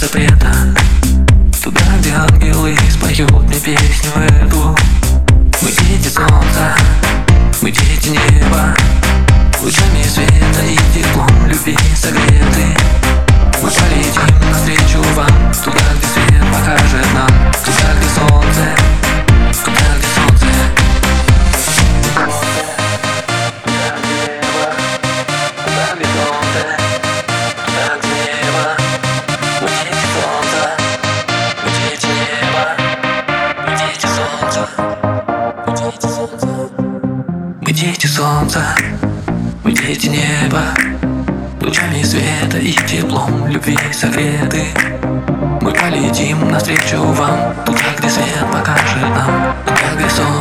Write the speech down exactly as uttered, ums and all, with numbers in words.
запрета, туда, где ангелы споют мне песню эту. Мы дети солнца, мы дети неба, лучами света и теплом любви согреты. Мы полетим навстречу вам, туда, где свет покажет нам, туда, где солнце, туда, где солнце. Мы дети солнца, мы дети неба, лучами света и теплом любви согреты. Мы полетим навстречу вам, туда, где свет покажет нам, туда, где солнце.